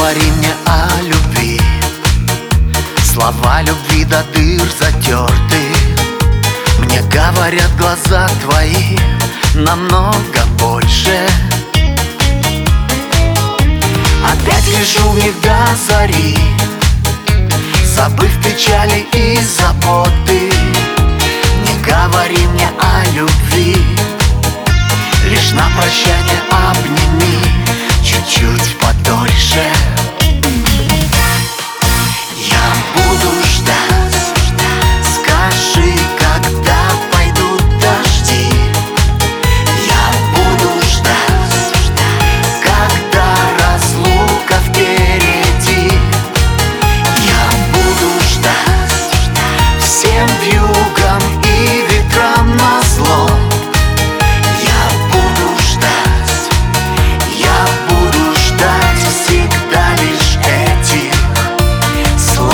говори мне о любви. Слова любви до дыр затерты. Мне говорят глаза твои намного больше. Опять лежу в них до зари, забыв печали и заботы. Не говори мне о любви, лишь на прощание обними чуть-чуть подольше. Я буду ждать, скажи, когда пойдут дожди. Я буду ждать, когда разлука впереди. Я буду ждать всем вьюгам и ветрам назло. Я буду ждать всегда лишь этих слов.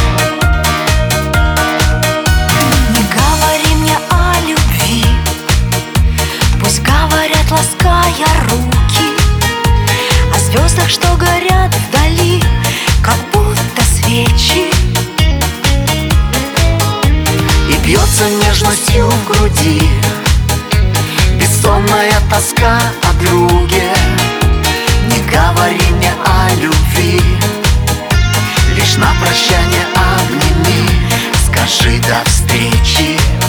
Не говори мне о любви, пусть говорят, лаская руки, о звездах, что горят вдали, как будто свечи. И бьется нежностью в груди бессонная тоска о друге. Не говори мне о любви, лишь на прощание обними, скажи до встречи.